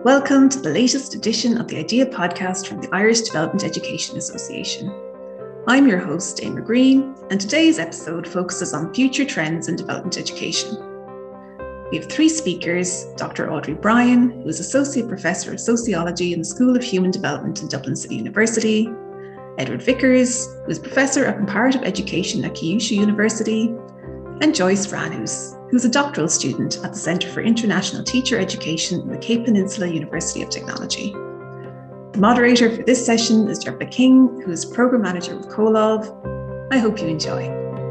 Welcome to the latest edition of the IDEA podcast from the Irish Development Education Association. I'm your host, Emer Green, and today's episode focuses on future trends in development education. We have three speakers: Dr. Audrey Bryan, who is Associate Professor of Sociology in the School of Human Development in Dublin City University; Edward Vickers, who is Professor of Comparative Education at Kyushu University; and Joyce Ranhouse, who's a doctoral student at the Centre for International Teacher Education in the Cape Peninsula University of Technology. The moderator for this session is Derbhla King, who is Programme Manager with Comhalv. I hope you enjoy.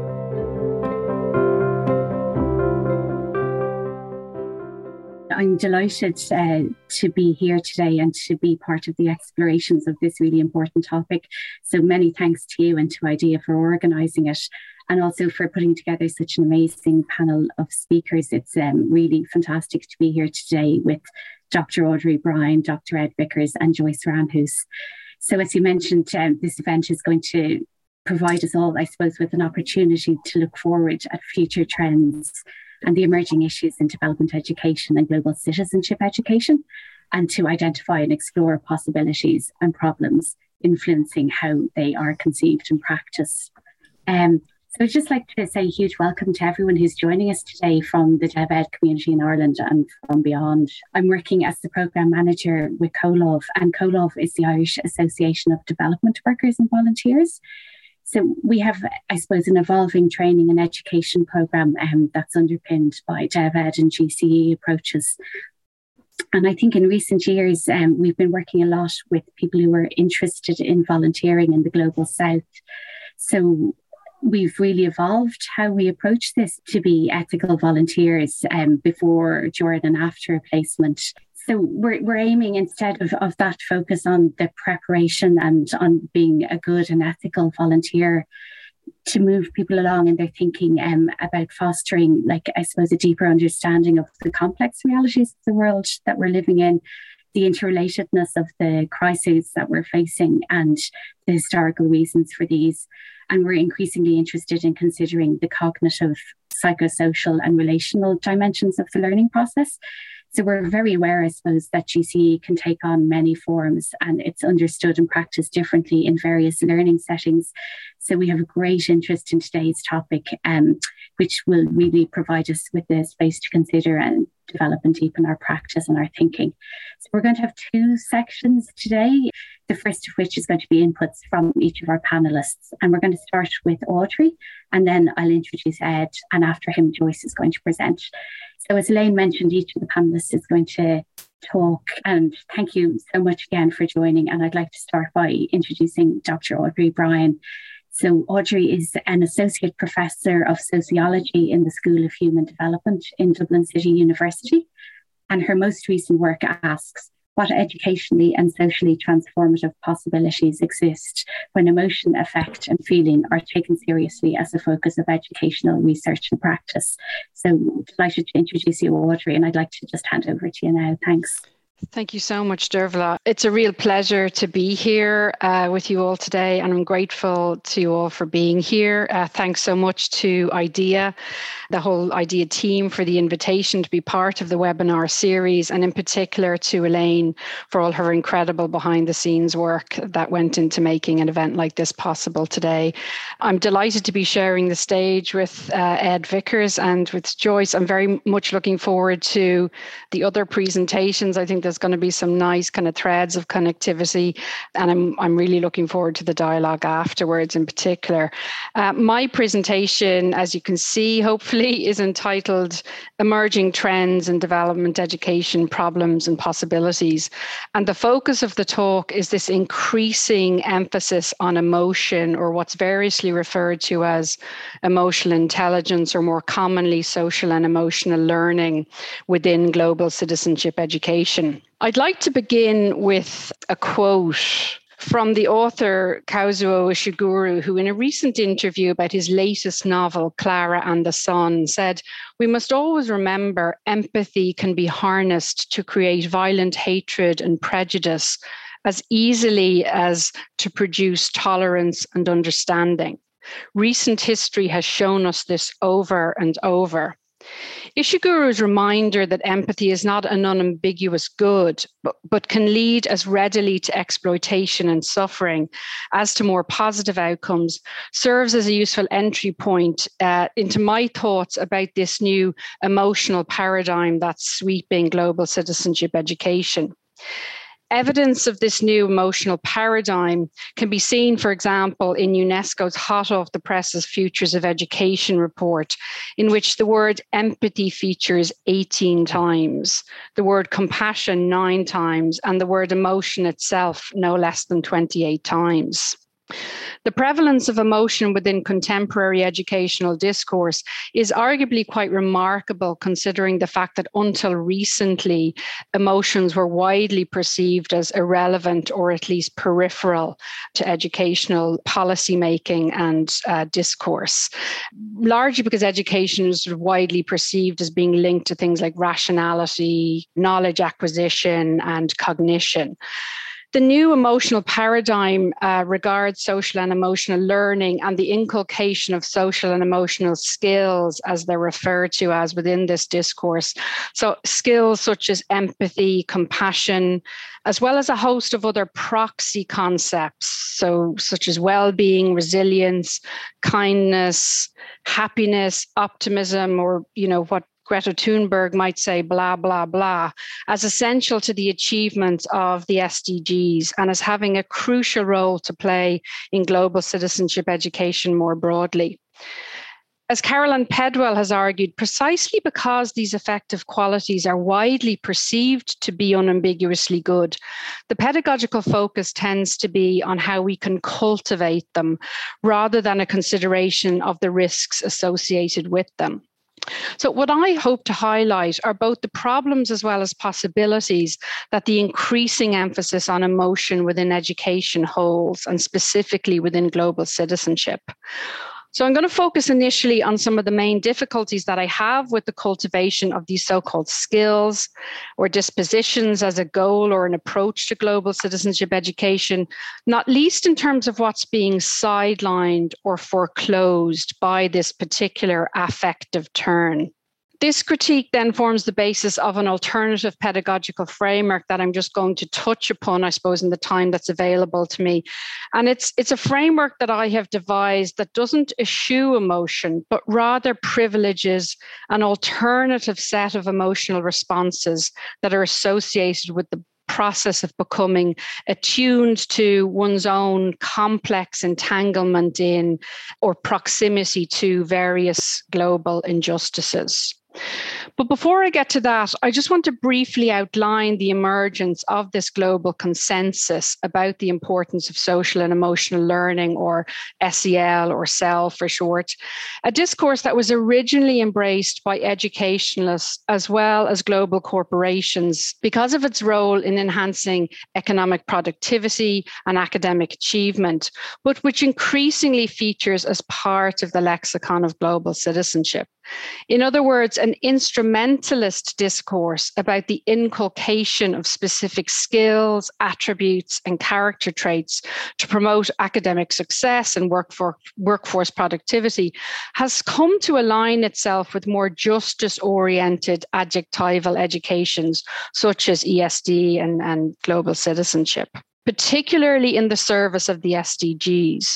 I'm delighted to be here today and to be part of the explorations of this really important topic. So many thanks to you and to IDEA for organising it, and also for putting together such an amazing panel of speakers. It's really fantastic to be here today with Dr. Audrey Bryan, Dr. Ed Vickers and Joyce Ranhouse. So as you mentioned, this event is going to provide us all, I suppose, with an opportunity to look forward at future trends and the emerging issues in development education and global citizenship education, and to identify and explore possibilities and problems influencing how they are conceived and practiced. So I'd just like to say a huge welcome to everyone who's joining us today from the DevEd community in Ireland and from beyond. I'm working as the Programme Manager with Comhalv, and Comhalv is the Irish Association of Development Workers and Volunteers. So we have, I suppose, an evolving training and education programme that's underpinned by DevEd and GCE approaches. And I think in recent years, we've been working a lot with people who are interested in volunteering in the Global South. So we've really evolved how we approach this to be ethical volunteers before, during and after a placement. So we're aiming, instead of that focus on the preparation and on being a good and ethical volunteer, to move people along in their thinking about fostering, like, I suppose, a deeper understanding of the complex realities of the world that we're living in, the interrelatedness of the crises that we're facing and the historical reasons for these. And we're increasingly interested in considering the cognitive, psychosocial and relational dimensions of the learning process. So we're very aware, I suppose, that GCE can take on many forms and it's understood and practiced differently in various learning settings. So we have a great interest in today's topic, which will really provide us with the space to consider and develop and deepen our practice and our thinking. So we're going to have two sections today, the first of which is going to be inputs from each of our panellists. And we're going to start with Audrey, and then I'll introduce Ed, and after him, Joyce is going to present. So as Elaine mentioned, each of the panellists is going to talk, and thank you so much again for joining. And I'd like to start by introducing Dr. Audrey Bryan. So Audrey is an Associate Professor of Sociology in the School of Human Development in Dublin City University. And her most recent work asks, what educationally and socially transformative possibilities exist when emotion, affect and feeling are taken seriously as a focus of educational research and practice. So delighted to introduce you, Audrey, and I'd like to just hand over to you now. Thanks. Thank you so much, Derbhla. It's a real pleasure to be here with you all today, and I'm grateful to you all for being here. Thanks so much to IDEA, the whole IDEA team, for the invitation to be part of the webinar series, and in particular to Elaine for all her incredible behind the scenes work that went into making an event like this possible today. I'm delighted to be sharing the stage with Ed Vickers and with Joyce. I'm very much looking forward to the other presentations. I think there's going to be some nice kind of threads of connectivity, and I'm really looking forward to the dialogue afterwards in particular. My presentation, as you can see, hopefully, is entitled Emerging Trends in Development Education, Problems and Possibilities. And the focus of the talk is this increasing emphasis on emotion, or what's variously referred to as emotional intelligence, or more commonly social and emotional learning within global citizenship education. I'd like to begin with a quote from the author Kazuo Ishiguro, who in a recent interview about his latest novel, Clara and the Sun, said, "We must always remember empathy can be harnessed to create violent hatred and prejudice as easily as to produce tolerance and understanding. Recent history has shown us this over and over." Ishiguro's reminder that empathy is not an unambiguous good, but can lead as readily to exploitation and suffering as to more positive outcomes, serves as a useful entry point into my thoughts about this new emotional paradigm that's sweeping global citizenship education. Evidence of this new emotional paradigm can be seen, for example, in UNESCO's hot off the presses Futures of Education report, in which the word empathy features 18 times, the word compassion 9 times, and the word emotion itself no less than 28 times. The prevalence of emotion within contemporary educational discourse is arguably quite remarkable, considering the fact that until recently, emotions were widely perceived as irrelevant or at least peripheral to educational policymaking and discourse, largely because education is widely perceived as being linked to things like rationality, knowledge acquisition, and cognition. The new emotional paradigm regards social and emotional learning and the inculcation of social and emotional skills, as they're referred to as within this discourse. So skills such as empathy, compassion, as well as a host of other proxy concepts, so such as well-being, resilience, kindness, happiness, optimism, or what Greta Thunberg might say, blah, blah, blah, as essential to the achievement of the SDGs and as having a crucial role to play in global citizenship education more broadly. As Carolyn Pedwell has argued, precisely because these effective qualities are widely perceived to be unambiguously good, the pedagogical focus tends to be on how we can cultivate them rather than a consideration of the risks associated with them. So what I hope to highlight are both the problems as well as possibilities that the increasing emphasis on emotion within education holds, and specifically within global citizenship. So I'm going to focus initially on some of the main difficulties that I have with the cultivation of these so-called skills or dispositions as a goal or an approach to global citizenship education, not least in terms of what's being sidelined or foreclosed by this particular affective turn. This critique then forms the basis of an alternative pedagogical framework that I'm just going to touch upon, I suppose, in the time that's available to me. And it's a framework that I have devised that doesn't eschew emotion, but rather privileges an alternative set of emotional responses that are associated with the process of becoming attuned to one's own complex entanglement in or proximity to various global injustices. But before I get to that, I just want to briefly outline the emergence of this global consensus about the importance of social and emotional learning, or SEL, or SEL for short, a discourse that was originally embraced by educationalists as well as global corporations because of its role in enhancing economic productivity and academic achievement, but which increasingly features as part of the lexicon of global citizenship. In other words, an instrumentalist discourse about the inculcation of specific skills, attributes, and character traits to promote academic success and workforce productivity has come to align itself with more justice-oriented adjectival educations, such as ESD and global citizenship, particularly in the service of the SDGs.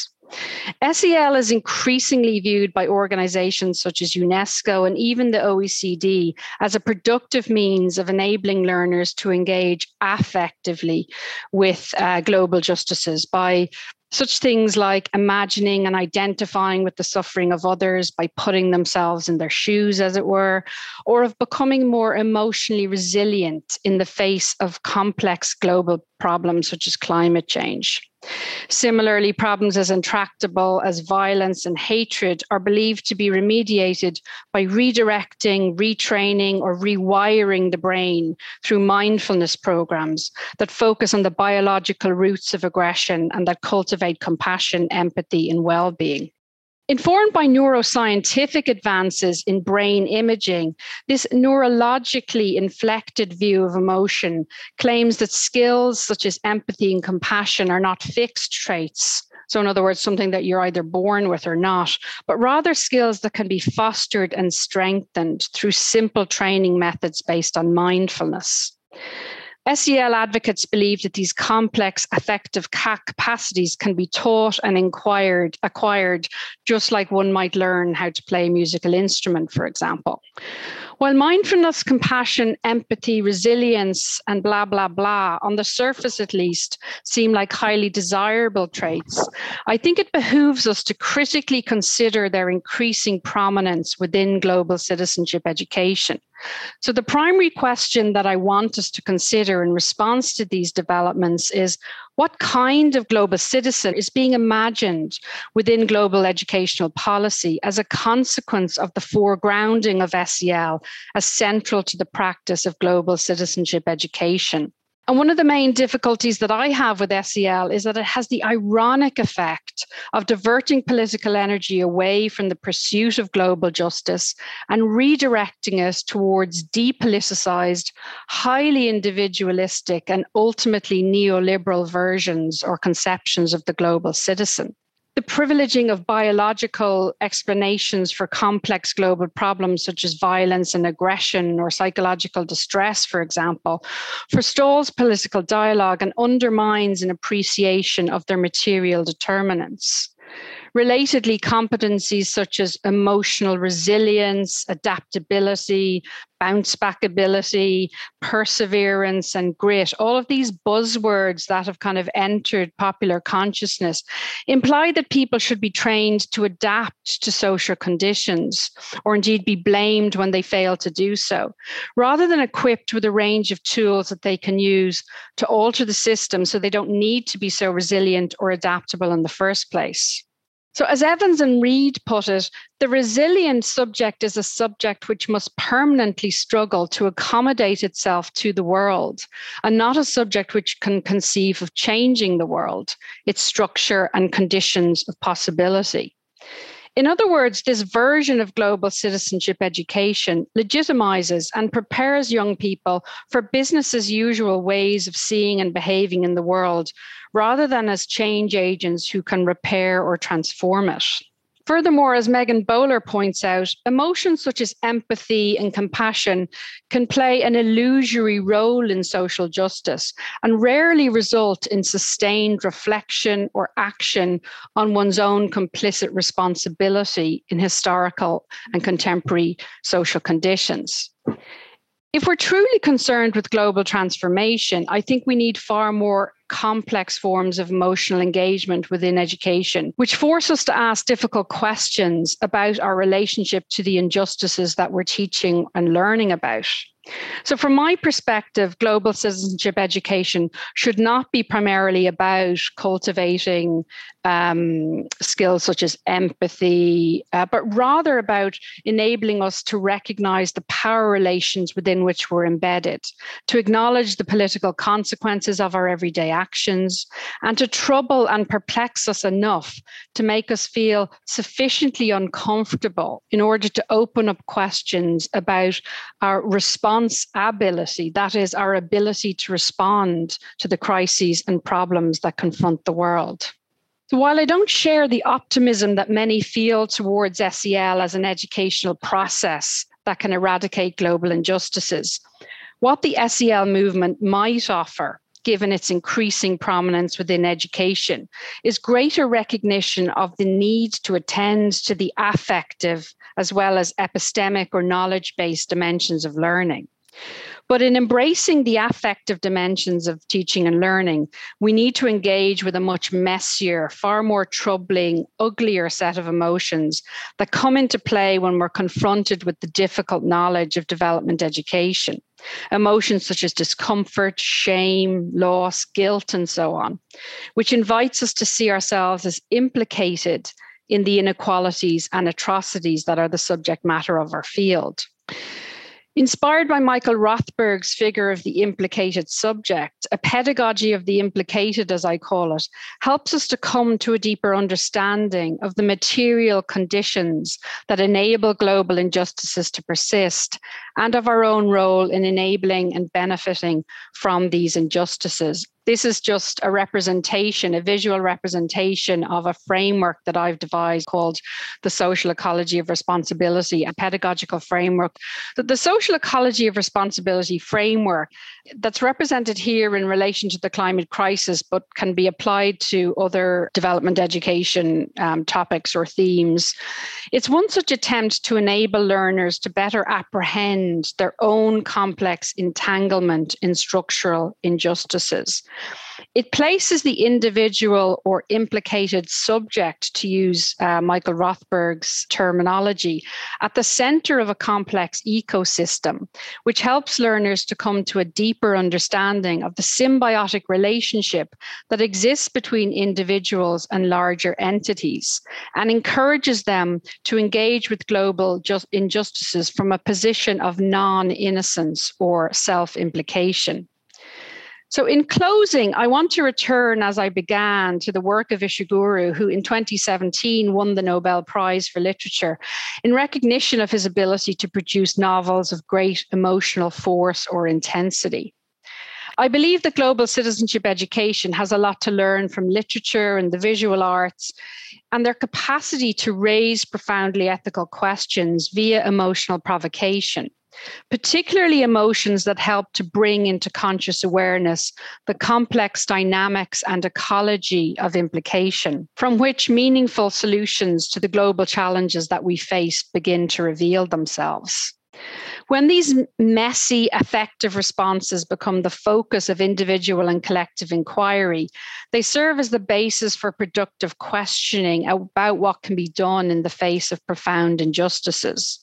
SEL is increasingly viewed by organizations such as UNESCO and even the OECD as a productive means of enabling learners to engage affectively with global justices by such things like imagining and identifying with the suffering of others by putting themselves in their shoes, as it were, or of becoming more emotionally resilient in the face of complex global problems such as climate change. Similarly, problems as intractable as violence and hatred are believed to be remediated by redirecting, retraining, or rewiring the brain through mindfulness programs that focus on the biological roots of aggression and that cultivate compassion, empathy, and well-being. Informed by neuroscientific advances in brain imaging, this neurologically inflected view of emotion claims that skills such as empathy and compassion are not fixed traits, So in other words, something that you're either born with or not, but rather skills that can be fostered and strengthened through simple training methods based on mindfulness. SEL advocates believe that these complex affective capacities can be taught and acquired, just like one might learn how to play a musical instrument, for example. While mindfulness, compassion, empathy, resilience, and blah, blah, blah, on the surface at least, seem like highly desirable traits, I think it behooves us to critically consider their increasing prominence within global citizenship education. So the primary question that I want us to consider in response to these developments is, what kind of global citizen is being imagined within global educational policy as a consequence of the foregrounding of SEL as central to the practice of global citizenship education? And one of the main difficulties that I have with SEL is that it has the ironic effect of diverting political energy away from the pursuit of global justice and redirecting us towards depoliticized, highly individualistic, and ultimately neoliberal versions or conceptions of the global citizen. The privileging of biological explanations for complex global problems such as violence and aggression or psychological distress, for example, forestalls political dialogue and undermines an appreciation of their material determinants. Relatedly, competencies such as emotional resilience, adaptability, bounce back ability, perseverance, and grit, all of these buzzwords that have kind of entered popular consciousness, imply that people should be trained to adapt to social conditions, or indeed be blamed when they fail to do so, rather than equipped with a range of tools that they can use to alter the system so they don't need to be so resilient or adaptable in the first place. So as Evans and Reid put it, the resilient subject is a subject which must permanently struggle to accommodate itself to the world, and not a subject which can conceive of changing the world, its structure and conditions of possibility. In other words, this version of global citizenship education legitimizes and prepares young people for business as usual ways of seeing and behaving in the world, rather than as change agents who can repair or transform it. Furthermore, as Megan Bowler points out, emotions such as empathy and compassion can play an illusory role in social justice and rarely result in sustained reflection or action on one's own complicit responsibility in historical and contemporary social conditions. If we're truly concerned with global transformation, I think we need far more complex forms of emotional engagement within education, which force us to ask difficult questions about our relationship to the injustices that we're teaching and learning about. So from my perspective, global citizenship education should not be primarily about cultivating skills such as empathy, but rather about enabling us to recognize the power relations within which we're embedded, to acknowledge the political consequences of our everyday actions, and to trouble and perplex us enough to make us feel sufficiently uncomfortable in order to open up questions about our response ability, that is, our ability to respond to the crises and problems that confront the world. So while I don't share the optimism that many feel towards SEL as an educational process that can eradicate global injustices, what the SEL movement might offer, given its increasing prominence within education, is greater recognition of the need to attend to the affective as well as epistemic or knowledge-based dimensions of learning. But in embracing the affective dimensions of teaching and learning, we need to engage with a much messier, far more troubling, uglier set of emotions that come into play when we're confronted with the difficult knowledge of development education. Emotions such as discomfort, shame, loss, guilt, and so on, which invites us to see ourselves as implicated in the inequalities and atrocities that are the subject matter of our field. Inspired by Michael Rothberg's figure of the implicated subject, a pedagogy of the implicated, as I call it, helps us to come to a deeper understanding of the material conditions that enable global injustices to persist, and of our own role in enabling and benefiting from these injustices. This is just a representation, a visual representation of a framework that I've devised called the Social Ecology of Responsibility, a pedagogical framework. The Social Ecology of Responsibility framework that's represented here in relation to the climate crisis, but can be applied to other development education topics or themes. It's one such attempt to enable learners to better apprehend their own complex entanglement in structural injustices. It places the individual or implicated subject, to use Michael Rothberg's terminology, at the center of a complex ecosystem, which helps learners to come to a deeper understanding of the symbiotic relationship that exists between individuals and larger entities, and encourages them to engage with global injustices from a position of non-innocence or self-implication. So in closing, I want to return, as I began, to the work of Ishiguro, who in 2017 won the Nobel Prize for Literature in recognition of his ability to produce novels of great emotional force or intensity. I believe that global citizenship education has a lot to learn from literature and the visual arts, and their capacity to raise profoundly ethical questions via emotional provocation, particularly emotions that help to bring into conscious awareness the complex dynamics and ecology of implication, from which meaningful solutions to the global challenges that we face begin to reveal themselves. When these messy, affective responses become the focus of individual and collective inquiry, they serve as the basis for productive questioning about what can be done in the face of profound injustices.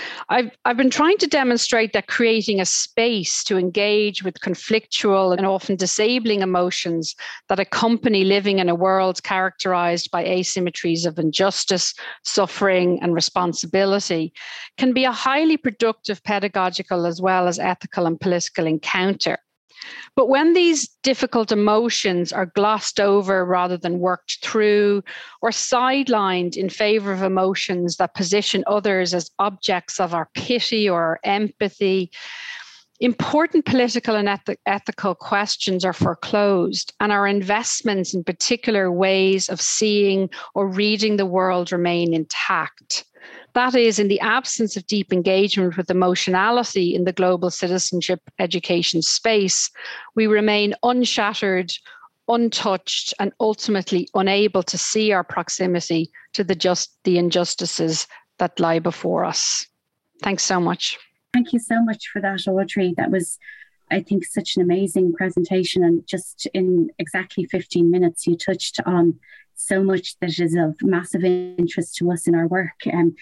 I've been trying to demonstrate that creating a space to engage with conflictual and often disabling emotions that accompany living in a world characterized by asymmetries of injustice, suffering, and responsibility can be a highly productive pedagogical as well as ethical and political encounter. But when these difficult emotions are glossed over rather than worked through, or sidelined in favor of emotions that position others as objects of our pity or our empathy, important political and ethical questions are foreclosed, and our investments in particular ways of seeing or reading the world remain intact. That is, in the absence of deep engagement with emotionality in the global citizenship education space, we remain unshattered, untouched, and ultimately unable to see our proximity to the injustices that lie before us. Thanks so much. Thank you so much for that, Audrey. That was, I think, such an amazing presentation. And just in exactly 15 minutes, you touched on so much that is of massive interest to us in our work.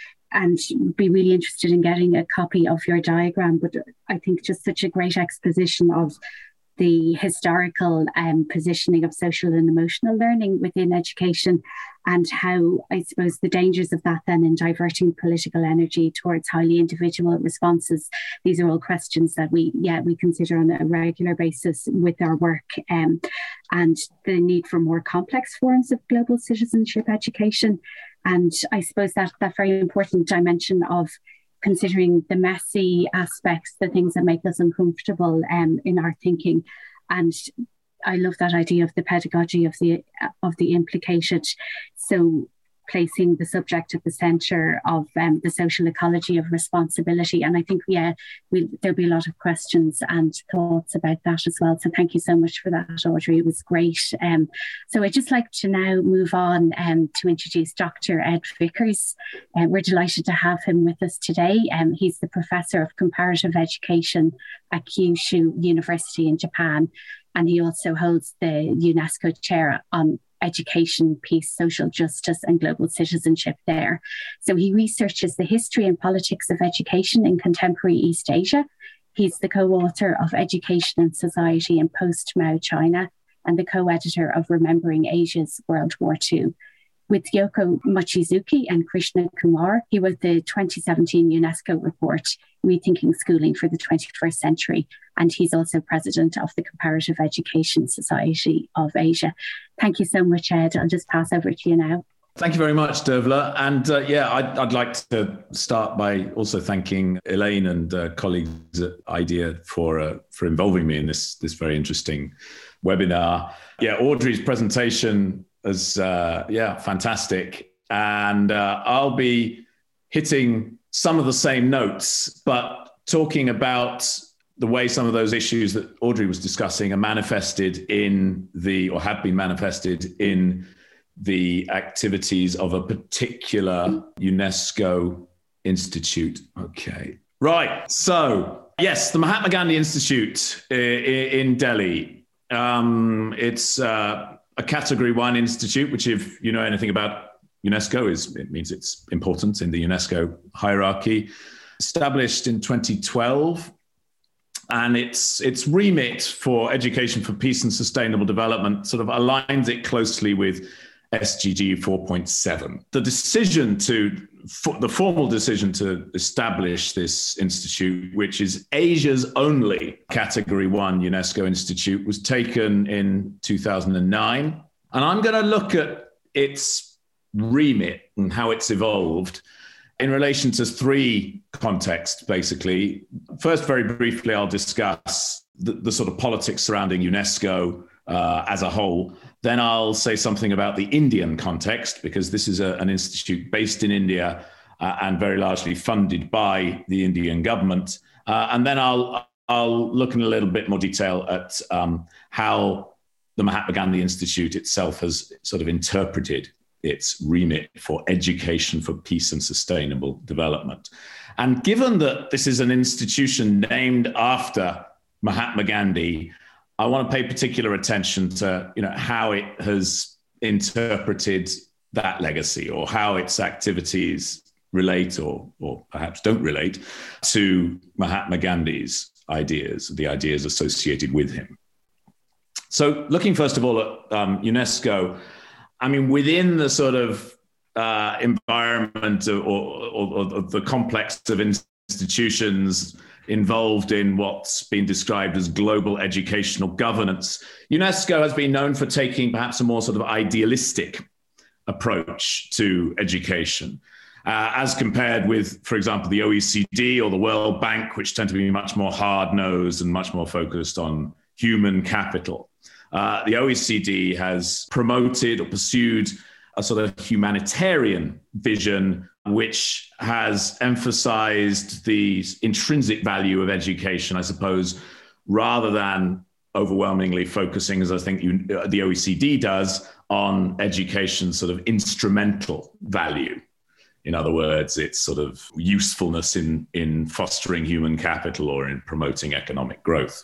And be really interested in getting a copy of your diagram. But I think just such a great exposition of the historical positioning of social and emotional learning within education, and how, I suppose, the dangers of that then in diverting political energy towards highly individual responses. These are all questions that we consider on a regular basis with our work, and the need for more complex forms of global citizenship education. And I suppose that very important dimension of considering the messy aspects, the things that make us uncomfortable in our thinking. And I love that idea of the pedagogy of the implicated. So placing the subject at the centre of the social ecology of responsibility. And I think, there'll be a lot of questions and thoughts about that as well. So thank you so much for that, Audrey. It was great. So I'd just like to now move on to introduce Dr. Ed Vickers. We're delighted to have him with us today. He's the Professor of Comparative Education at Kyushu University in Japan. And he also holds the UNESCO Chair on Education, Peace, Social Justice and Global Citizenship there. So he researches the history and politics of education in contemporary East Asia. He's the co-author of Education and Society in Post-Mao China and the co-editor of Remembering Asia's World War II. With Yoko Mochizuki and Krishna Kumar, he wrote the 2017 UNESCO report, Rethinking Schooling for the 21st Century, and he's also president of the Comparative Education Society of Asia. Thank you so much, Ed. I'll just pass over to you now. Thank you very much, Dervla. And I'd like to start by also thanking Elaine and colleagues at IDEA for involving me in this very interesting webinar. Yeah, Audrey's presentation is fantastic. And I'll be hitting some of the same notes, but talking about the way some of those issues that Audrey was discussing are manifested have been manifested in the activities of a particular UNESCO institute. Okay. Right. So, yes, the Mahatma Gandhi Institute in Delhi. It's a Category 1 institute, which, if you know anything about UNESCO, it means it's important in the UNESCO hierarchy. Established in 2012. And its remit for education for peace and sustainable development sort of aligns it closely with SDG 4.7. The formal decision to establish this institute, which is Asia's only Category 1 UNESCO institute, was taken in 2009. And I'm going to look at its remit and how it's evolved in relation to three contexts, basically. First, very briefly, I'll discuss the sort of politics surrounding UNESCO as a whole. Then I'll say something about the Indian context, because this is an institute based in India and very largely funded by the Indian government. And then I'll look in a little bit more detail at how the Mahatma Gandhi Institute itself has sort of interpreted its remit for education for peace and sustainable development. And given that this is an institution named after Mahatma Gandhi, I want to pay particular attention to how it has interpreted that legacy, or how its activities relate or perhaps don't relate to Mahatma Gandhi's ideas, the ideas associated with him. So looking first of all at UNESCO, I mean, within the sort of environment or the complex of institutions involved in what's been described as global educational governance, UNESCO has been known for taking perhaps a more sort of idealistic approach to education, as compared with, for example, the OECD or the World Bank, which tend to be much more hard-nosed and much more focused on human capital. The OECD has promoted or pursued a sort of humanitarian vision, which has emphasized the intrinsic value of education, I suppose, rather than overwhelmingly focusing, as I think the OECD does, on education's sort of instrumental value. In other words, its sort of usefulness in fostering human capital or in promoting economic growth.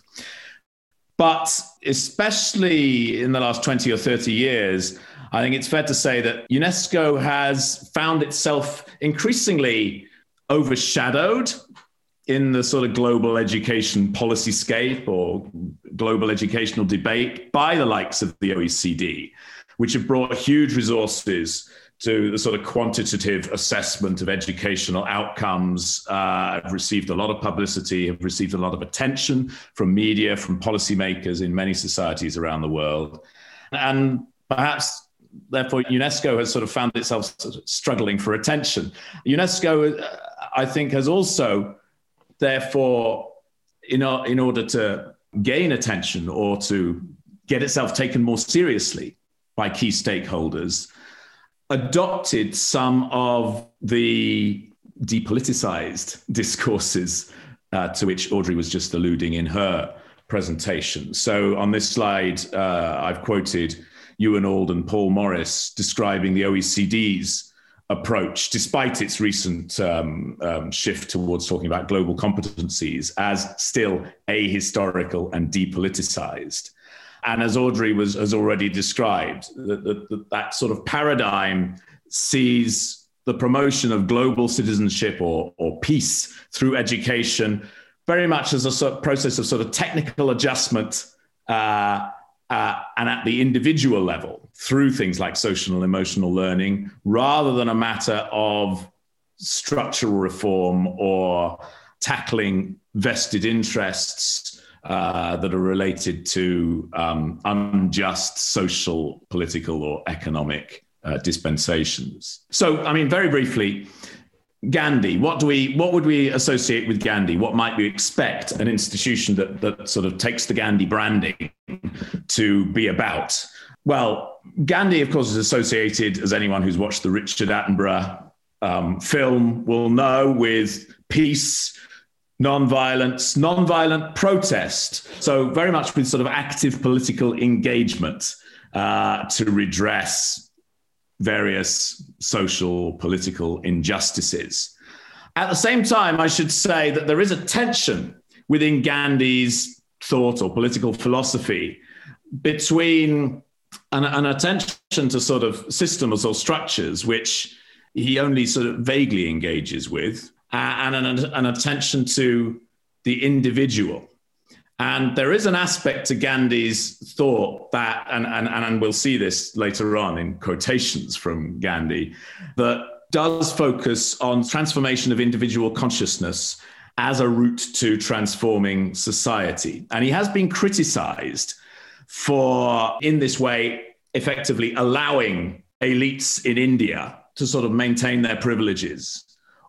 But especially in the last 20 or 30 years, I think it's fair to say that UNESCO has found itself increasingly overshadowed in the sort of global education policy scape or global educational debate by the likes of the OECD, which have brought huge resources to the sort of quantitative assessment of educational outcomes, have received a lot of publicity, have received a lot of attention from media, from policymakers in many societies around the world. And perhaps, therefore, UNESCO has sort of found itself sort of struggling for attention. UNESCO, I think, has also, therefore, in order to gain attention or to get itself taken more seriously by key stakeholders, adopted some of the depoliticized discourses to which Audrey was just alluding in her presentation. So on this slide, I've quoted Ewan Auld and Paul Morris describing the OECD's approach, despite its recent shift towards talking about global competencies, as still ahistorical and depoliticized. And as Audrey has already described, that sort of paradigm sees the promotion of global citizenship or peace through education very much as a sort of process of sort of technical adjustment and at the individual level through things like social and emotional learning, rather than a matter of structural reform or tackling vested interests that are related to unjust social, political, or economic dispensations. So, I mean, very briefly, Gandhi, what would we associate with Gandhi? What might we expect an institution that sort of takes the Gandhi branding to be about? Well, Gandhi, of course, is associated, as anyone who's watched the Richard Attenborough film will know, with peace, non-violent protest. So very much with sort of active political engagement to redress various social, political injustices. At the same time, I should say that there is a tension within Gandhi's thought or political philosophy between an attention to sort of systems or structures, which he only sort of vaguely engages with, and an attention to the individual. And there is an aspect to Gandhi's thought that, and we'll see this later on in quotations from Gandhi, that does focus on transformation of individual consciousness as a route to transforming society. And he has been criticized for, in this way, effectively allowing elites in India to sort of maintain their privileges,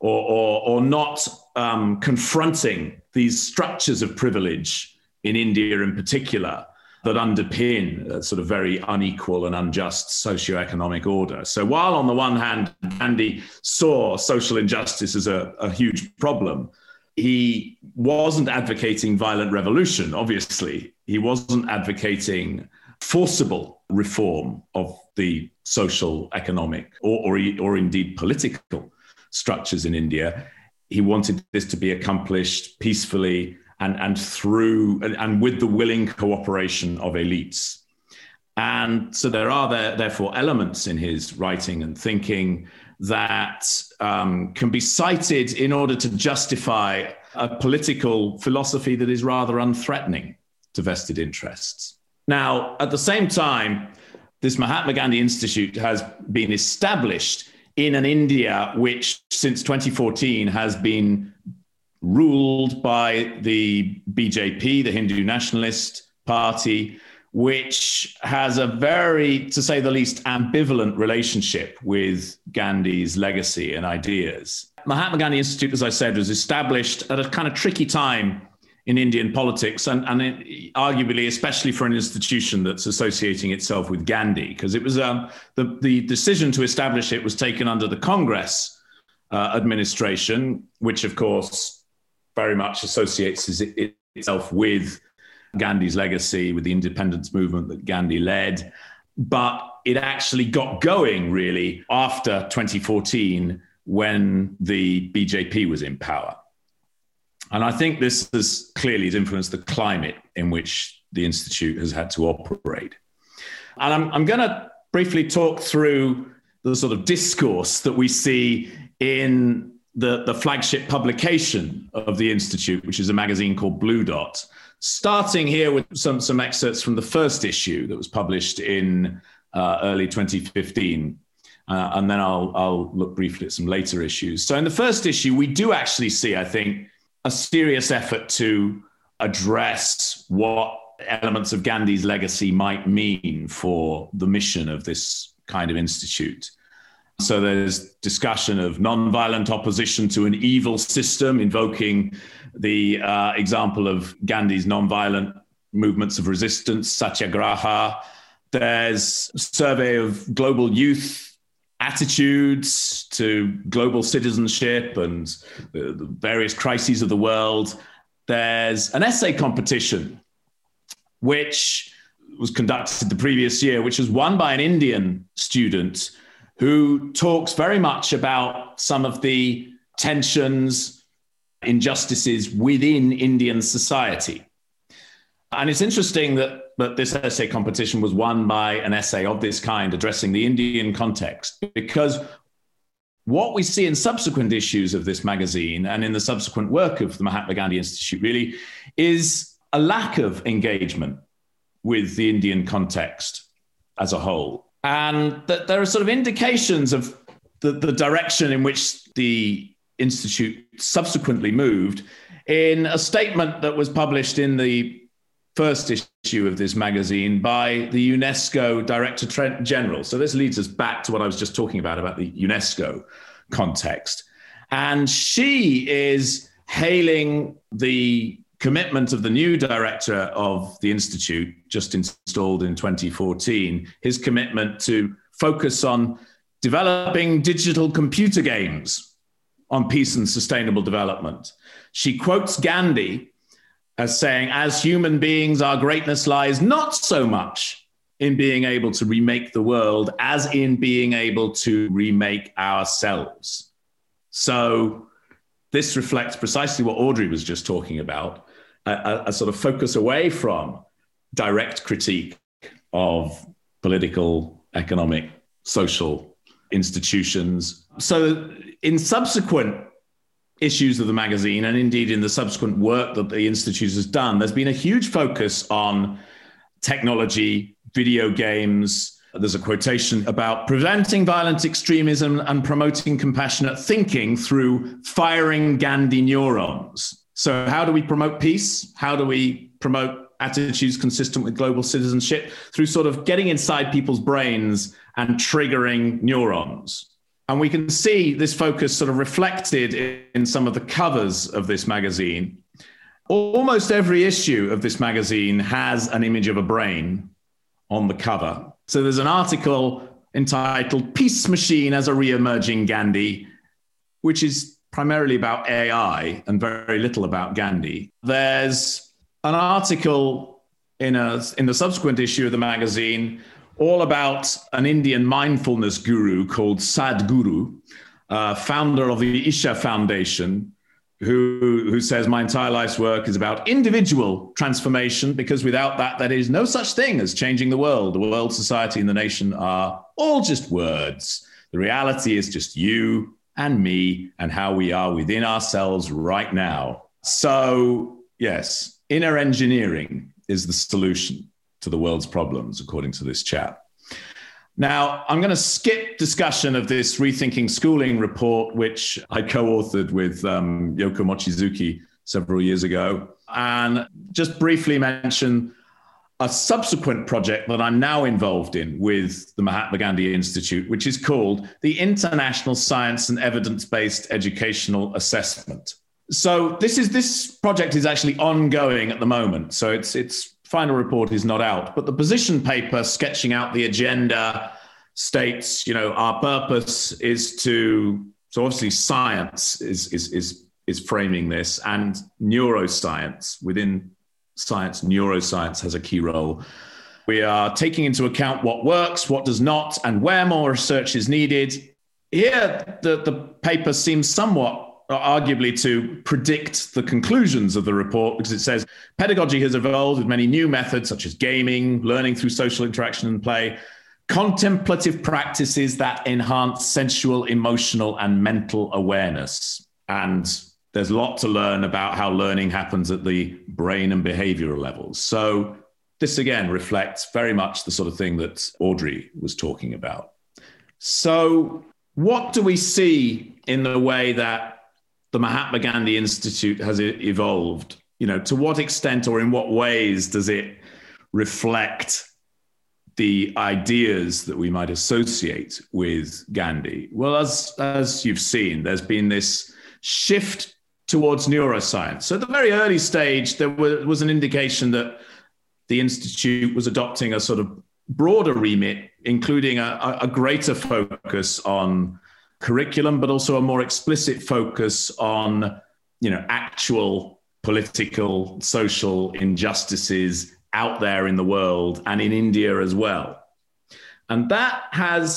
or not confronting these structures of privilege in India in particular that underpin a sort of very unequal and unjust socioeconomic order. So while on the one hand, Gandhi saw social injustice as a huge problem, he wasn't advocating violent revolution, obviously. He wasn't advocating forcible reform of the social, economic, or indeed political structures in India. He wanted this to be accomplished peacefully and through and with the willing cooperation of elites. And so there are therefore elements in his writing and thinking that can be cited in order to justify a political philosophy that is rather unthreatening to vested interests. Now, at the same time, this Mahatma Gandhi Institute has been established in an India which, since 2014, has been ruled by the BJP, the Hindu Nationalist Party, which has a very, to say the least, ambivalent relationship with Gandhi's legacy and ideas. Mahatma Gandhi Institute, as I said, was established at a kind of tricky time in Indian politics, and arguably, especially for an institution that's associating itself with Gandhi, because it was the decision to establish it was taken under the Congress administration, which of course very much associates itself with Gandhi's legacy, with the independence movement that Gandhi led. But it actually got going really after 2014 when the BJP was in power. And I think this has clearly influenced the climate in which the Institute has had to operate. And I'm going to briefly talk through the sort of discourse that we see in the flagship publication of the Institute, which is a magazine called Blue Dot, starting here with some excerpts from the first issue that was published in early 2015. And then I'll look briefly at some later issues. So in the first issue, we do actually see, I think, a serious effort to address what elements of Gandhi's legacy might mean for the mission of this kind of institute. So there's discussion of non-violent opposition to an evil system, invoking the example of Gandhi's non-violent movements of resistance, Satyagraha. There's survey of global youth attitudes to global citizenship and the various crises of the world. There's an essay competition, which was conducted the previous year, which was won by an Indian student who talks very much about some of the tensions, injustices within Indian society. And it's interesting that this essay competition was won by an essay of this kind addressing the Indian context, because what we see in subsequent issues of this magazine and in the subsequent work of the Mahatma Gandhi Institute really is a lack of engagement with the Indian context as a whole. And that there are sort of indications of the direction in which the Institute subsequently moved in a statement that was published in the first issue of this magazine by the UNESCO Director General. So this leads us back to what I was just talking about the UNESCO context. And she is hailing the commitment of the new director of the Institute, just installed in 2014, his commitment to focus on developing digital computer games on peace and sustainable development. She quotes Gandhi as saying, as human beings, our greatness lies not so much in being able to remake the world as in being able to remake ourselves. So this reflects precisely what Audrey was just talking about, a sort of focus away from direct critique of political, economic, social institutions. So in subsequent issues of the magazine, and indeed in the subsequent work that the Institute has done, there's been a huge focus on technology, video games. There's a quotation about preventing violent extremism and promoting compassionate thinking through firing Gandhi neurons. So how do we promote peace? How do we promote attitudes consistent with global citizenship? Through sort of getting inside people's brains and triggering neurons. And we can see this focus sort of reflected in some of the covers of this magazine. Almost every issue of this magazine has an image of a brain on the cover. So there's an article entitled Peace Machine as a Re-Emerging Gandhi, which is primarily about AI and very little about Gandhi. There's an article in the subsequent issue of the magazine all about an Indian mindfulness guru called Sadhguru, founder of the Isha Foundation, who says, my entire life's work is about individual transformation, because without that, there is no such thing as changing the world. The world, society, and the nation are all just words. The reality is just you and me and how we are within ourselves right now. So yes, inner engineering is the solution to the world's problems, according to this chap. Now, I'm going to skip discussion of this Rethinking Schooling report, which I co-authored with Yoko Mochizuki several years ago, and just briefly mention a subsequent project that I'm now involved in with the Mahatma Gandhi Institute, which is called the International Science and Evidence-Based Educational Assessment. So this project is actually ongoing at the moment. So its final report is not out, but the position paper sketching out the agenda states, our purpose is to, so obviously science is framing this, and neuroscience. Within science, neuroscience has a key role. We are taking into account what works, what does not, and where more research is needed. Here, the paper seems somewhat arguably to predict the conclusions of the report, because it says pedagogy has evolved with many new methods such as gaming, learning through social interaction and play, contemplative practices that enhance sensual, emotional, and mental awareness. And there's a lot to learn about how learning happens at the brain and behavioral levels. So this again reflects very much the sort of thing that Audrey was talking about. So what do we see in the way that the Mahatma Gandhi Institute has evolved? To what extent or in what ways does it reflect the ideas that we might associate with Gandhi? Well, as you've seen, there's been this shift towards neuroscience. So at the very early stage, there was an indication that the Institute was adopting a sort of broader remit, including a greater focus on curriculum, but also a more explicit focus on, actual political, social injustices out there in the world and in India as well. And that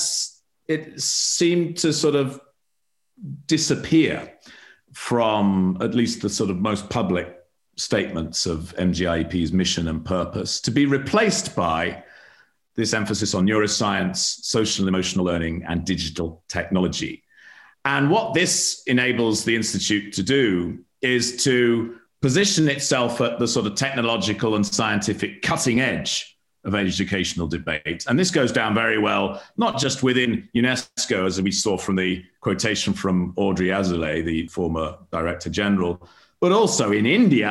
it seemed to sort of disappear from at least the sort of most public statements of MGIEP's mission and purpose, to be replaced by this emphasis on neuroscience, social and emotional learning, and digital technology. And what this enables the Institute to do is to position itself at the sort of technological and scientific cutting edge of educational debate. And this goes down very well, not just within UNESCO, as we saw from the quotation from Audrey Azoulay, the former Director General, but also in India,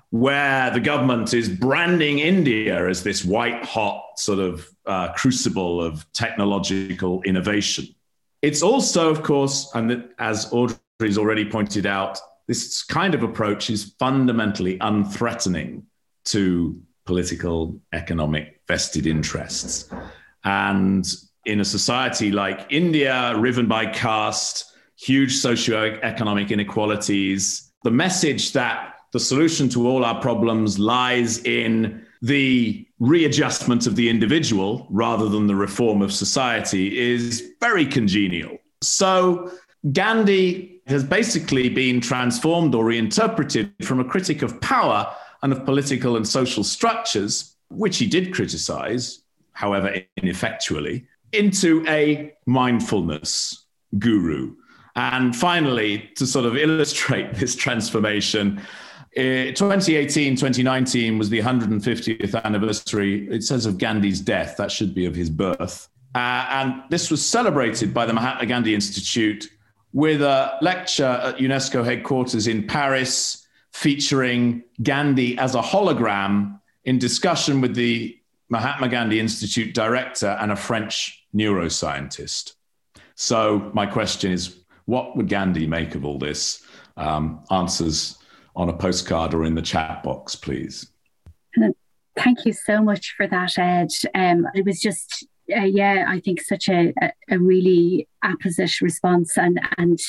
where the government is branding India as this white hot sort of crucible of technological innovation. It's also, of course, and as Audrey's already pointed out, this kind of approach is fundamentally unthreatening to political, economic, vested interests. And in a society like India, riven by caste, huge socioeconomic inequalities, the message that the solution to all our problems lies in the readjustment of the individual rather than the reform of society is very congenial. So Gandhi has basically been transformed or reinterpreted from a critic of power and of political and social structures, which he did criticize, however ineffectually, into a mindfulness guru. And finally, to sort of illustrate this transformation, 2018, 2019 was the 150th anniversary, it says, of Gandhi's death. That should be of his birth. And this was celebrated by the Mahatma Gandhi Institute with a lecture at UNESCO headquarters in Paris featuring Gandhi as a hologram in discussion with the Mahatma Gandhi Institute director and a French neuroscientist. So my question is, what would Gandhi make of all this? Answers on a postcard or in the chat box, please. Thank you so much for that, Ed. It was just, I think such a really apposite response and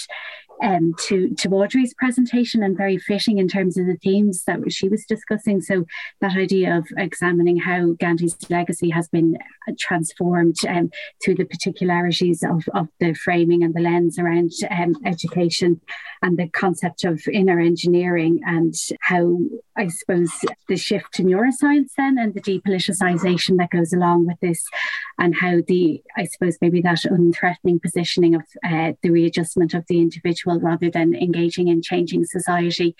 to Audrey's presentation, and very fitting in terms of the themes that she was discussing. So that idea of examining how Gandhi's legacy has been transformed through the particularities of the framing and the lens around education, and the concept of inner engineering, and how, I suppose, the shift to neuroscience then and the depoliticization that goes along with this, and how I suppose maybe that unthreatening positioning of the readjustment of the individual rather than engaging in changing society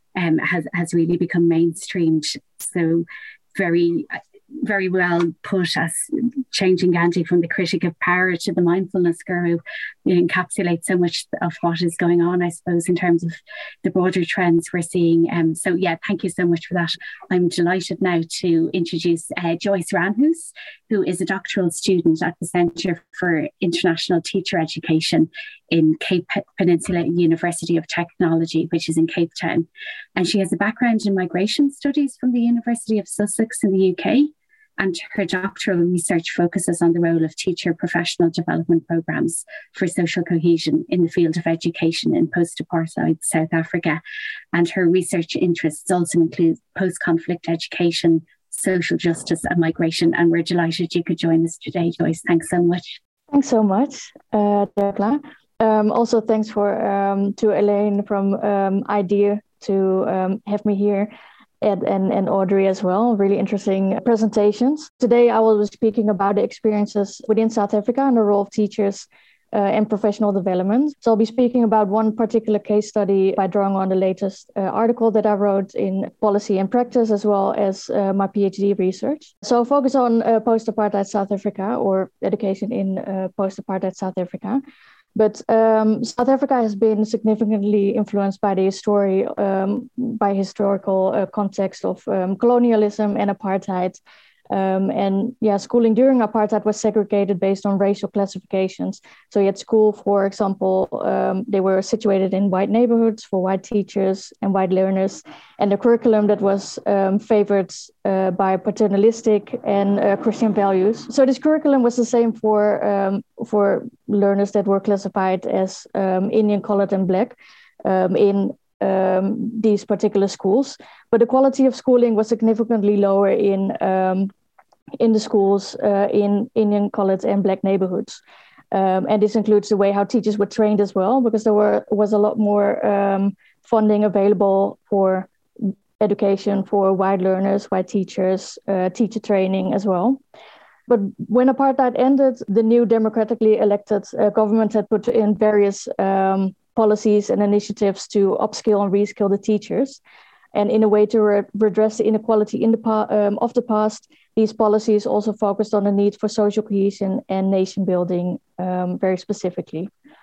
has really become mainstreamed. So very, very well put as changing Gandhi from the critic of power to the mindfulness guru. It encapsulates so much of what is going on, I suppose, in terms of the broader trends we're seeing. So thank you so much for that. I'm delighted now to introduce Joyce Ranhus, who is a doctoral student at the Centre for International Teacher Education in Cape Peninsula University of Technology, which is in Cape Town. And she has a background in migration studies from the University of Sussex in the UK. And her doctoral research focuses on the role of teacher professional development programs for social cohesion in the field of education in post-apartheid South Africa. And her research interests also include post-conflict education, social justice and migration. And we're delighted you could join us today, Joyce. Thanks so much. Thanks so much, Derkla. Also, thanks to Elaine from IDEA to have me here. Ed and Audrey as well. Really interesting presentations. Today, I will be speaking about the experiences within South Africa and the role of teachers and professional development. So I'll be speaking about one particular case study by drawing on the latest article that I wrote in Policy and Practice, as well as my PhD research. So I'll focus on post-apartheid South Africa, or education in post-apartheid South Africa. But South Africa has been significantly influenced by the historical context of colonialism and apartheid. Schooling during apartheid was segregated based on racial classifications. So you had school, for example, they were situated in white neighborhoods for white teachers and white learners, and the curriculum that was favored by paternalistic and Christian values. So this curriculum was the same for learners that were classified as Indian, colored, and Black in these particular schools, but the quality of schooling was significantly lower in the schools in Indian, colored, and Black neighborhoods. And this includes the way how teachers were trained as well, because there was a lot more funding available for education for white learners, white teachers, teacher training as well. But when apartheid ended, the new democratically elected government had put in various policies and initiatives to upskill and reskill the teachers. And in a way to redress the inequality of the past, these policies also focused on the need for social cohesion and nation building very specifically.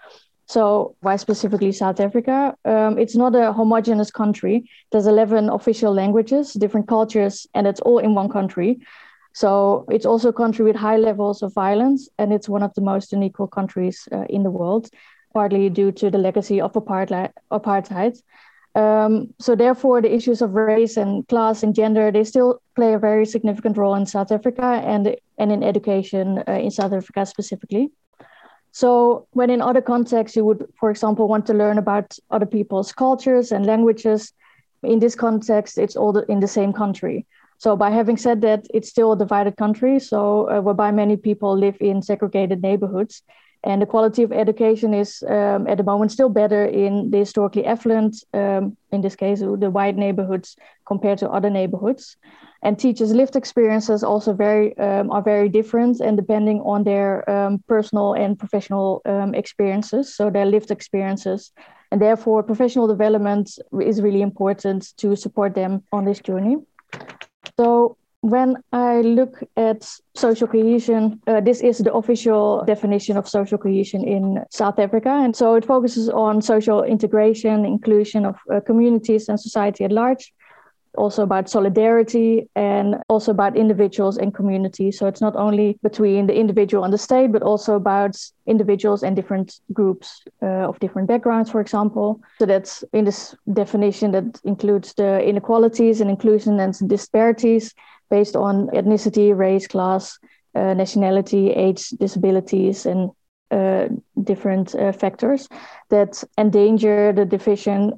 So why specifically South Africa? It's not a homogeneous country. There's 11 official languages, different cultures, and it's all in one country. So it's also a country with high levels of violence, and it's one of the most unequal countries in the world, partly due to the legacy of apartheid. So therefore, the issues of race and class and gender, they still play a very significant role in South Africa and in education in South Africa specifically. So when in other contexts, you would, for example, want to learn about other people's cultures and languages, in this context, it's all in the same country. So by having said that, it's still a divided country, so whereby many people live in segregated neighborhoods. And the quality of education is at the moment still better in the historically affluent, in this case, the white neighborhoods compared to other neighborhoods. And teachers' lived experiences also are very different, and depending on their personal and professional experiences, so their lived experiences. And therefore, professional development is really important to support them on this journey. So when I look at social cohesion, this is the official definition of social cohesion in South Africa. And so it focuses on social integration, inclusion of communities and society at large, also about solidarity and also about individuals and communities. So it's not only between the individual and the state, but also about individuals and different groups of different backgrounds, for example. So that's in this definition that includes the inequalities and inclusion and disparities based on ethnicity, race, class, nationality, age, disabilities, and different factors that endanger the division,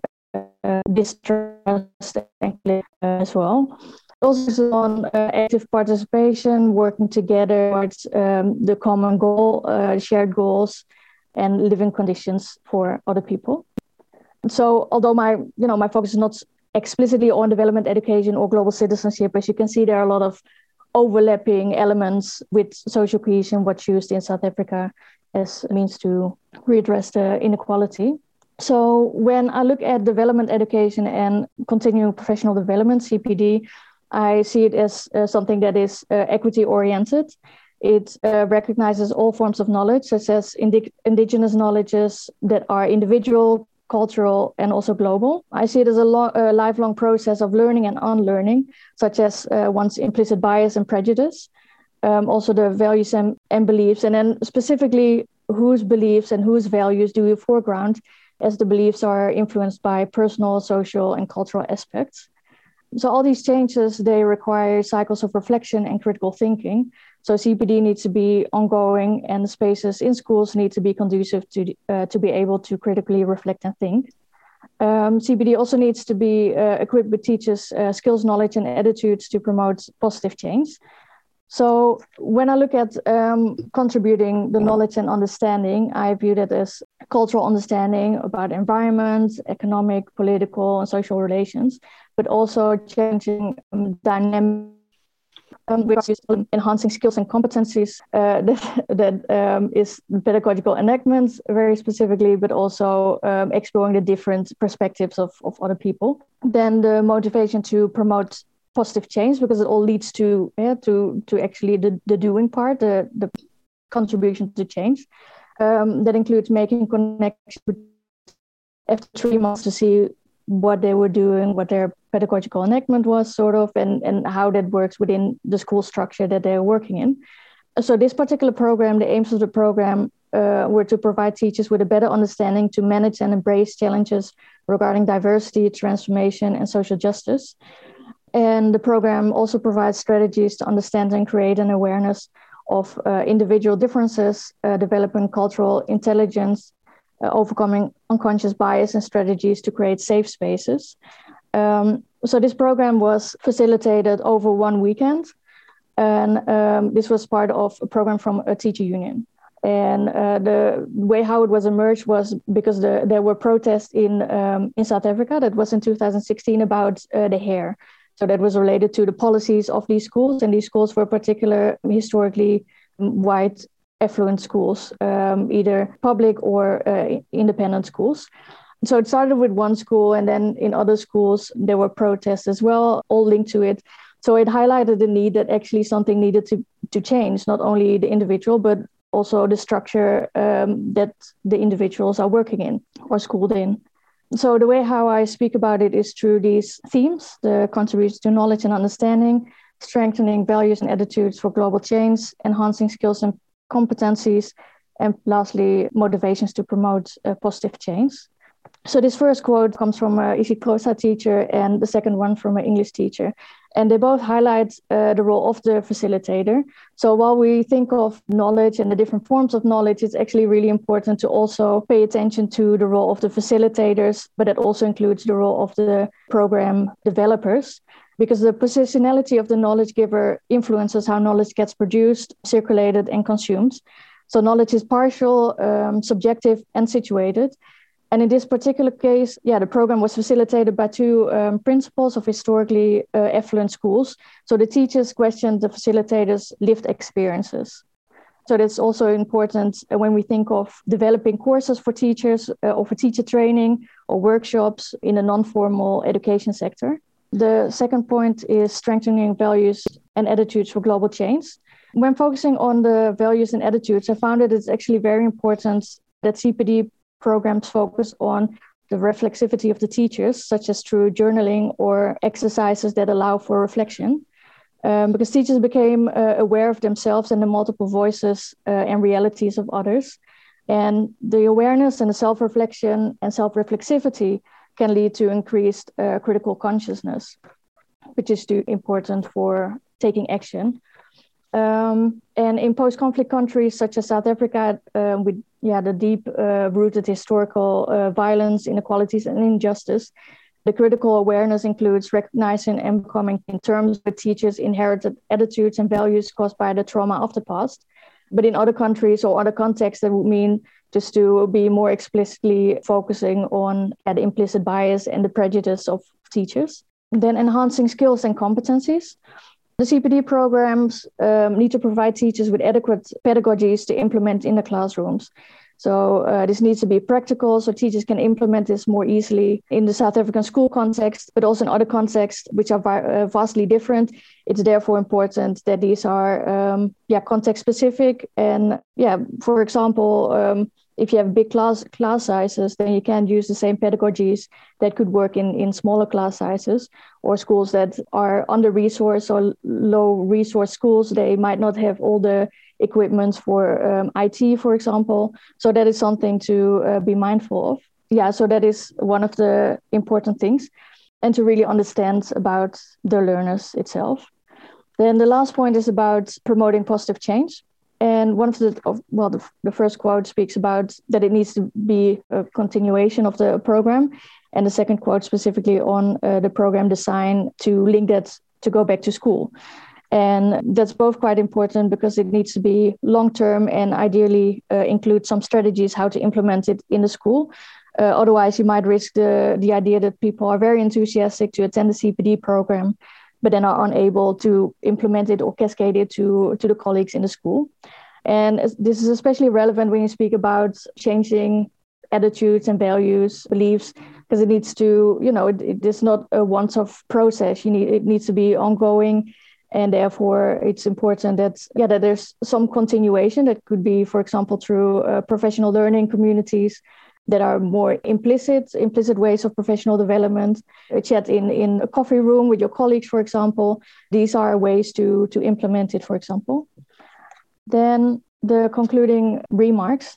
distrust, and as well. Also on active participation, working together towards the common goal, shared goals, and living conditions for other people. So although my focus is not explicitly on development education or global citizenship, as you can see, there are a lot of overlapping elements with social cohesion, what's used in South Africa as a means to redress the inequality. So when I look at development education and continuing professional development, CPD, I see it as something that is equity-oriented. It recognizes all forms of knowledge, such as indigenous knowledges that are individual, cultural, and also global. I see it as a lifelong process of learning and unlearning, such as one's implicit bias and prejudice, also the values and beliefs, and then specifically whose beliefs and whose values do you foreground, as the beliefs are influenced by personal, social, and cultural aspects. So all these changes, they require cycles of reflection and critical thinking. So CPD needs to be ongoing, and the spaces in schools need to be conducive to be able to critically reflect and think. CPD also needs to be equipped with teachers' skills, knowledge, and attitudes to promote positive change. So when I look at contributing the knowledge and understanding, I view that as cultural understanding about environment, economic, political, and social relations, but also changing dynamic, enhancing skills and competencies that is pedagogical enactments very specifically, but also exploring the different perspectives of other people. Then the motivation to promote positive change, because it all leads to actually the doing part, the contribution to change. That includes making connections after 3 months to see what they were doing, what their pedagogical enactment was, sort of, and how that works within the school structure that they're working in. So this particular program, the aims of the program were to provide teachers with a better understanding to manage and embrace challenges regarding diversity, transformation, and social justice. And the program also provides strategies to understand and create an awareness of individual differences, developing cultural intelligence, overcoming unconscious bias, and strategies to create safe spaces. So this program was facilitated over 1 weekend, and this was part of a program from a teacher union. And the way how it was emerged was because there were protests in South Africa. That was in 2016 about the hair. So that was related to the policies of these schools, and these schools were particular historically white affluent schools, either public or independent schools. So it started with one school, and then in other schools there were protests as well, all linked to it. So it highlighted the need that actually something needed to change, not only the individual, but also the structure that the individuals are working in or schooled in. So the way how I speak about it is through these themes: the contribution to knowledge and understanding, strengthening values and attitudes for global change, enhancing skills and competencies, and lastly, motivations to promote positive change. So this first quote comes from an Isi Xhosa teacher and the second one from an English teacher. And they both highlight the role of the facilitator. So while we think of knowledge and the different forms of knowledge, it's actually really important to also pay attention to the role of the facilitators, but it also includes the role of the program developers, because the positionality of the knowledge giver influences how knowledge gets produced, circulated, and consumed. So knowledge is partial, subjective, and situated. And in this particular case, the program was facilitated by two principals of historically affluent schools. So the teachers questioned the facilitators' lived experiences. So that's also important when we think of developing courses for teachers or for teacher training or workshops in the non-formal education sector. The second point is strengthening values and attitudes for global change. When focusing on the values and attitudes, I found that it's actually very important that CPD programs focus on the reflexivity of the teachers, such as through journaling or exercises that allow for reflection, because teachers became aware of themselves and the multiple voices and realities of others. And the awareness and the self-reflection and self-reflexivity can lead to increased critical consciousness, which is too important for taking action. And in post-conflict countries such as South Africa, with the deep-rooted historical violence, inequalities, and injustice, the critical awareness includes recognizing and becoming in terms with teachers' inherited attitudes and values caused by the trauma of the past. But in other countries or other contexts, that would mean just to be more explicitly focusing on the implicit bias and the prejudice of teachers. Then enhancing skills and competencies. The CPD programs need to provide teachers with adequate pedagogies to implement in the classrooms. So this needs to be practical, so teachers can implement this more easily in the South African school context, but also in other contexts which are vastly different. It's therefore important that these are context specific. And for example, if you have big class sizes, then you can't use the same pedagogies that could work in smaller class sizes, or schools that are under-resourced or low-resource schools. They might not have all the equipment for IT, for example. So that is something to be mindful of. So that is one of the important things, and to really understand about the learners itself. Then the last point is about promoting positive change. And one of the first quote speaks about that it needs to be a continuation of the program. And the second quote specifically on the program design to link that to go back to school. And that's both quite important because it needs to be long-term and ideally include some strategies how to implement it in the school. Otherwise, you might risk the idea that people are very enthusiastic to attend the CPD program, but then are unable to implement it or cascade it to the colleagues in the school. And this is especially relevant when you speak about changing attitudes and values, beliefs, because it needs to, it is not a once-off process. It needs to be ongoing. And therefore, it's important that there's some continuation that could be, for example, through professional learning communities that are more implicit ways of professional development, a chat in a coffee room with your colleagues, for example. These are ways to implement it, for example. Then the concluding remarks.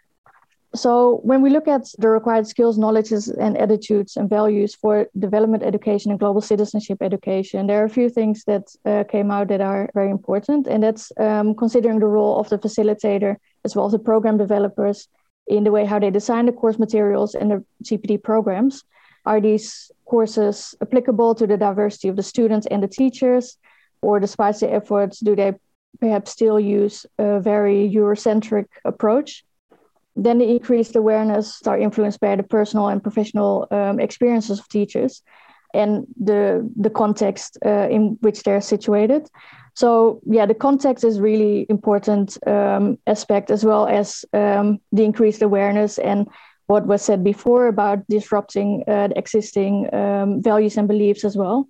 So when we look at the required skills, knowledges, and attitudes and values for development education and global citizenship education, there are a few things that came out that are very important. And that's considering the role of the facilitator as well as the program developers in the way how they design the course materials and the CPD programs. Are these courses applicable to the diversity of the students and the teachers? Or despite the efforts, do they perhaps still use a very Eurocentric approach? Then the increased awareness are influenced by the personal and professional experiences of teachers and the context in which they're situated. So the context is really important aspect, as well as the increased awareness and what was said before about disrupting the existing values and beliefs as well.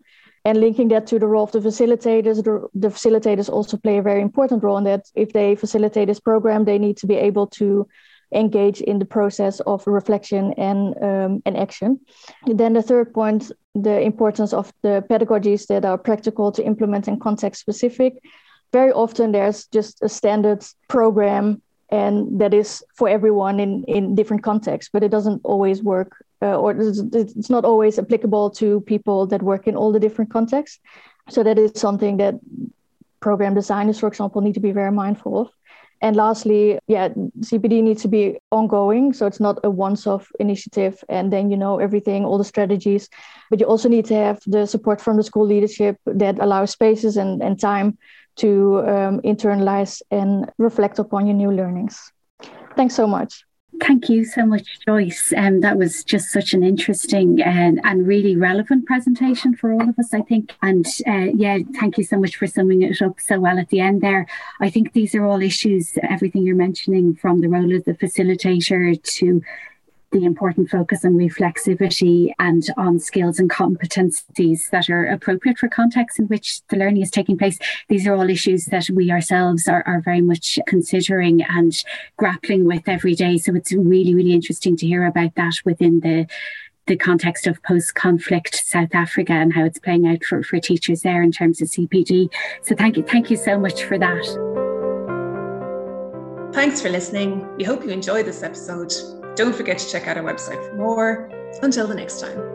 And linking that to the role of the facilitators, the facilitators also play a very important role in that. If they facilitate this program, they need to be able to engage in the process of reflection and action. Then the third point, the importance of the pedagogies that are practical to implement and context specific. Very often there's just a standard program and that is for everyone in different contexts, but it doesn't always work. Or it's not always applicable to people that work in all the different contexts. So that is something that program designers, for example, need to be very mindful of. And lastly, CPD needs to be ongoing. So it's not a once-off initiative and then you know everything, all the strategies. But you also need to have the support from the school leadership that allows spaces and time to internalize and reflect upon your new learnings. Thanks so much. Thank you so much, Joyce. That was just such an interesting and really relevant presentation for all of us, I think. And thank you so much for summing it up so well at the end there. I think these are all issues, everything you're mentioning, from the role of the facilitator to the important focus on reflexivity and on skills and competencies that are appropriate for contexts in which the learning is taking place. These are all issues that we ourselves are very much considering and grappling with every day. So it's really, really interesting to hear about that within the context of post-conflict South Africa and how it's playing out for teachers there in terms of CPD. So thank you so much for that. Thanks for listening. We hope you enjoyed this episode. Don't forget to check out our website for more. Until the next time.